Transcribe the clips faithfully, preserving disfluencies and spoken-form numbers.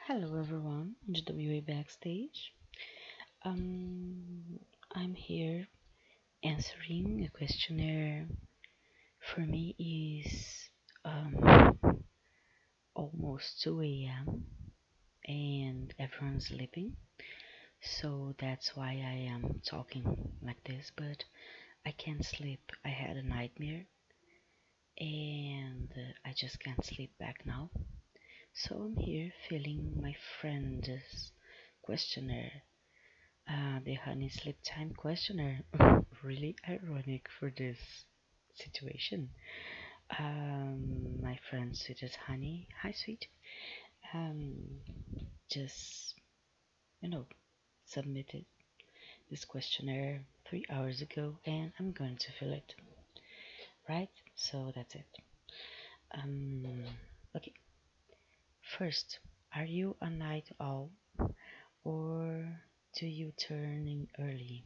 Hello everyone, G W A Backstage. Um, I'm here answering a questionnaire. For me is um almost two a m and everyone's sleeping, so that's why I am talking like this. But I can't sleep. I had a nightmare, and uh, I just can't sleep back now. So I'm here filling my friend's questionnaire. Uh, the honey sleep time questionnaire. Really ironic for this situation. Um, my friend sweet as honey. Hi, sweet. Um, just you know submitted this questionnaire three hours ago, and I'm going to fill it. Right. So that's it. Um. Okay. First, are you a night owl or do you turn in early?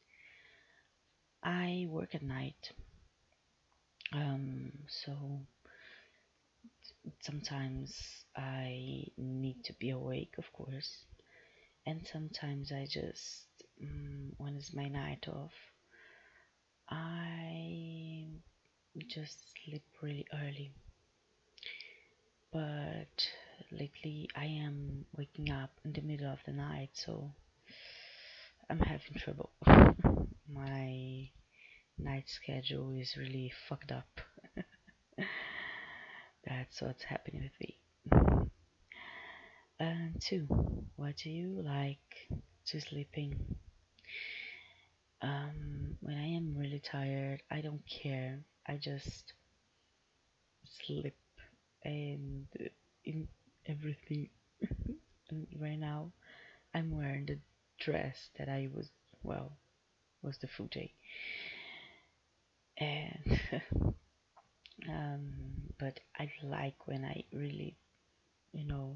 I work at night. Um, so sometimes I need to be awake, of course, and sometimes I just, mm, when it's my night off, I just sleep really early. But lately I am waking up in the middle of the night, so I'm having trouble. My night schedule is really fucked up. That's what's happening with me. And two, what do you like to sleeping? Um, when I am really tired, I don't care. I just sleep and uh, in everything. And right now, I'm wearing the dress that I was, well, was the full day. And um, but I like when I really, you know,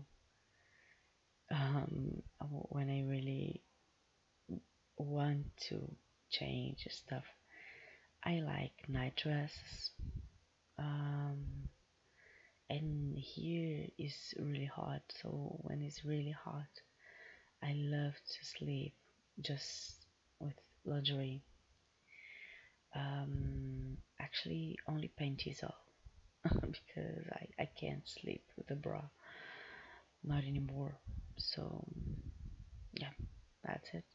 um, when I really want to change stuff. I like night dresses. Um, and here is really hot, so when it's really hot, I love to sleep just with lingerie. Um, actually, only panties off because I, I can't sleep with a bra, not anymore. So, yeah, that's it.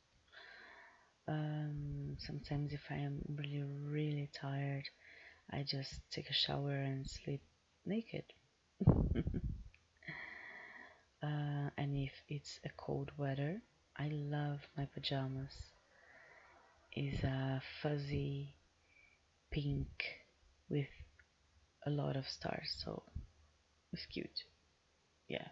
Um, sometimes if I am really, really tired, I just take a shower and sleep naked. Uh, and if it's a cold weather, I love my pajamas. Is a fuzzy pink with a lot of stars, so it's cute. Yeah.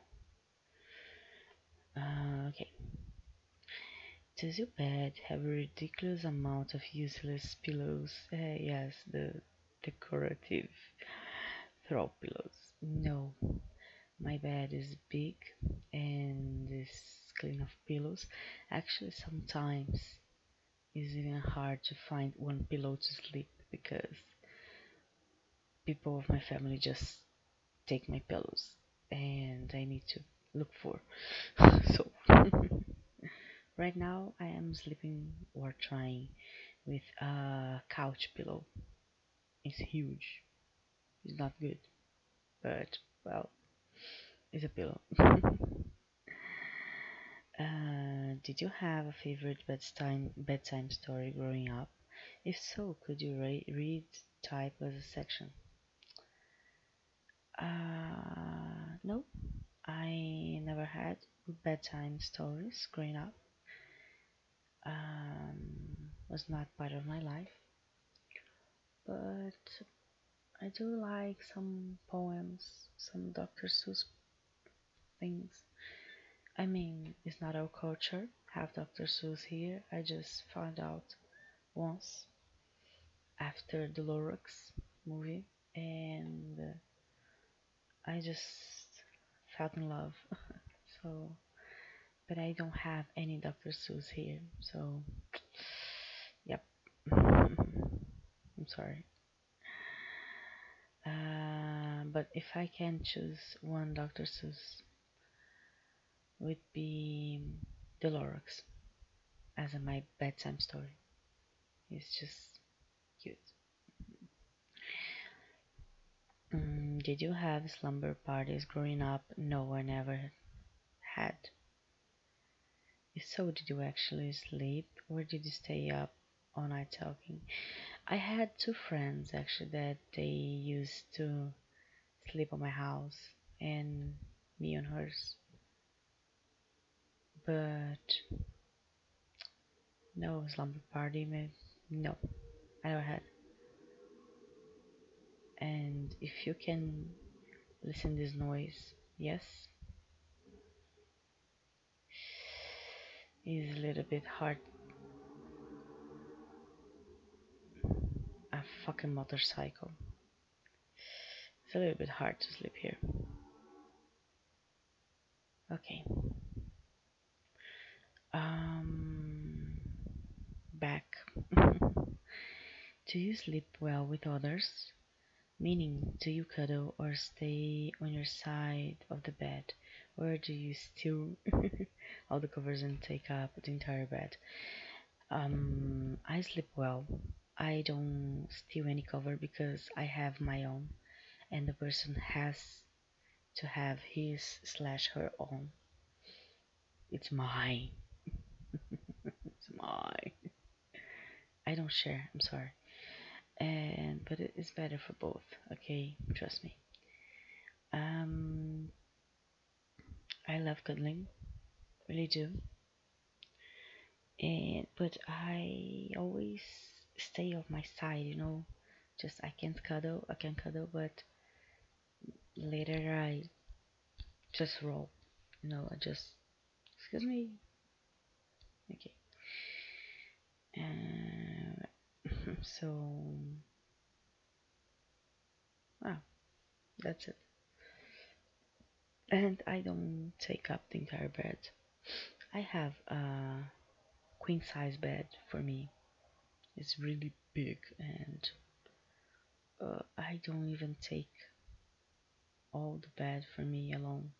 Uh, okay. Does your bed have a ridiculous amount of useless pillows? Uh, yes, the decorative throw pillows. No, my bed is big and is clean of pillows. Actually, sometimes it's even hard to find one pillow to sleep because people of my family just take my pillows and I need to look for. So right now I am sleeping or trying with a couch pillow. It's huge. It's not good, but well, it's a pillow. Uh, did you have a favorite bedtime bedtime story growing up? If so, could you ra- read type as a section? Uh, no, I never had bedtime stories growing up. Um, was not part of my life, but I do like some poems, some doctor Seuss things. I mean, it's not our culture. Have doctor Seuss here. I just found out once after the Lorax movie, and uh, I just fell in love. So, but I don't have any doctor Seuss here. So, yep. I'm sorry. Uh, but if I can choose one doctor Seuss, would be The Lorax as a, my bedtime story. It's just cute. Mm, did you have slumber parties growing up? No, I never had. If so, did you actually sleep or did you stay up all night talking? I had two friends actually that they used to sleep on my house and me on hers. But no slumber party, maybe. No, I never had. And if you can listen this noise, yes, is a little bit hard. A fucking motorcycle. It's a little bit hard to sleep here. Okay. Um, back. Do you sleep well with others? Meaning, do you cuddle or stay on your side of the bed? Or do you steal all the covers and take up the entire bed? Um, I sleep well. I don't steal any cover because I have my own, and the person has to have his slash her own. It's mine. It's mine. I don't share. I'm sorry. And but it is better for both. Okay, trust me. Um, I love cuddling, really do. And but I always stay off my side, you know. Just I can't cuddle, I can cuddle, but later I just roll, you know. I just excuse me, okay. Uh, so wow, that's it. And I don't take up the entire bed. I have a queen size bed for me. It's really big, and uh, I don't even take all the bed for me alone.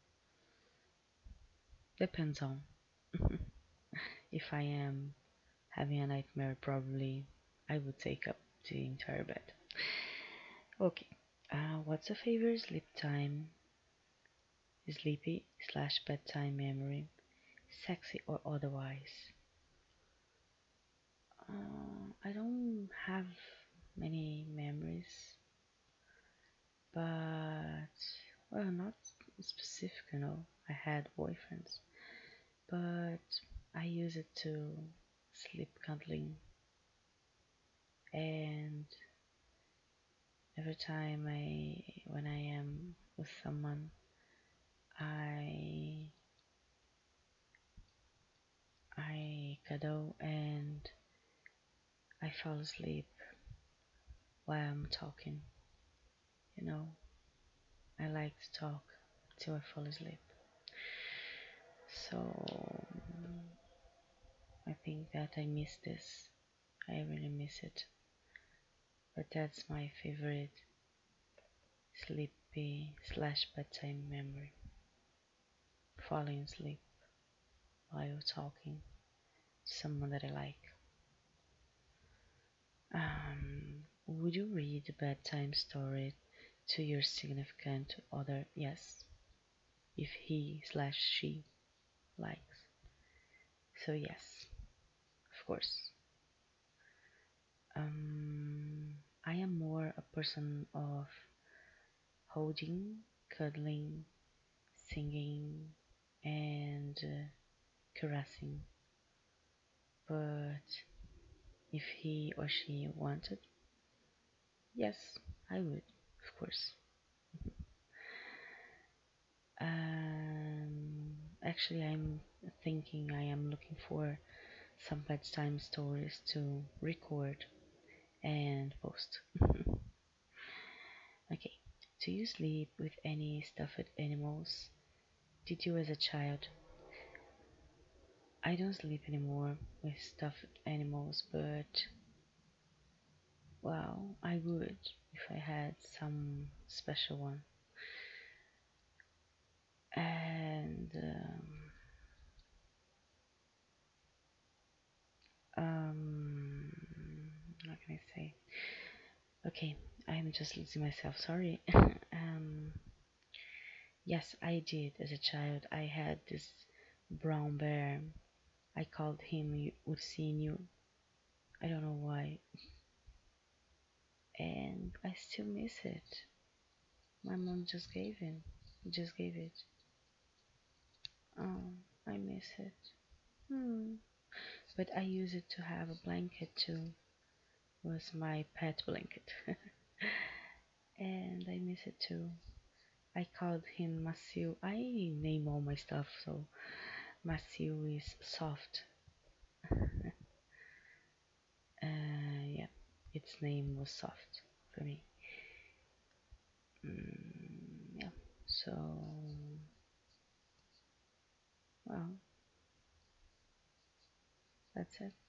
Depends on. If I am having a nightmare, probably I would take up the entire bed. Okay. Uh, what's a favorite sleep time? Sleepy slash bedtime memory, sexy or otherwise? Uh, I don't have many memories, but well, not specific. You know, I had boyfriends, but I use it to sleep cuddling, and every time I when I am with someone, I I cuddle and I fall asleep while I'm talking. You know, I like to talk till I fall asleep. So I think that I miss this. I really miss it. But that's my favorite sleepy slash bedtime memory. Falling asleep while talking to someone that I like. Um, would you read a bedtime story to your significant other? Yes, if he slash she likes. So yes, of course. Um, I am more a person of holding, cuddling, singing, and uh, caressing. But if he or she wanted, yes, I would, of course. Um, actually, I'm thinking I am looking for some bedtime stories to record and post. Okay, do you sleep with any stuffed animals? Did you as a child? I don't sleep anymore with stuffed animals, but well, I would if I had some special one. And um, Okay, I'm just losing myself. Sorry. um, yes, I did. As a child, I had this brown bear. I called him Ursinho. I don't know why, and I still miss it. My mom just gave him. Just gave it. Oh, I miss it. Hmm. But I use it to have a blanket too. It was my pet blanket, and I miss it too. I called him Macio. I name all my stuff, so Macio is soft. Uh, yeah, its name was soft for me. Mm, yeah, so well, that's it.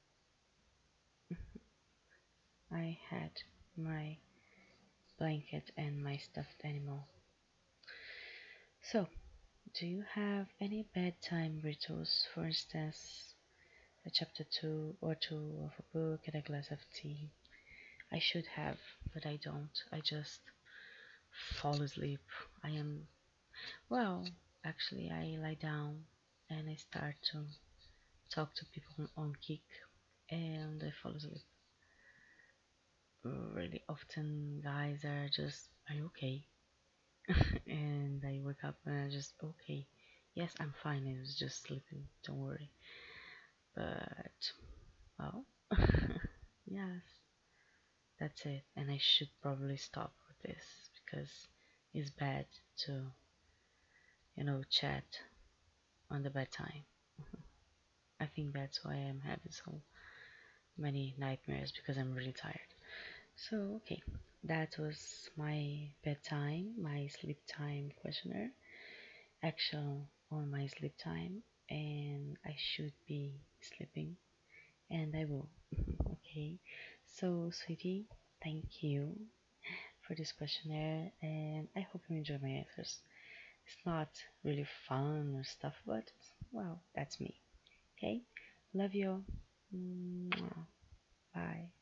I had my blanket and my stuffed animal. So, do you have any bedtime rituals? For instance, a chapter two or two of a book and a glass of tea. I should have, but I don't. I just fall asleep. I am, well, actually, I lie down and I start to talk to people on Kik and I fall asleep. Really often, guys are just, are you okay? And I wake up and I just, okay. Yes, I'm fine. I was just sleeping. Don't worry. But, well, yes, that's it. And I should probably stop with this because it's bad to, you know, chat on the bedtime. I think that's why I'm having so many nightmares because I'm really tired. So, okay, that was my bedtime, my sleep time questionnaire, action on my sleep time, and I should be sleeping, and I will. Okay, so, sweetie, thank you for this questionnaire, and I hope you enjoy my answers. It's not really fun or stuff, but well, that's me. Okay, love you. Mwah. Bye.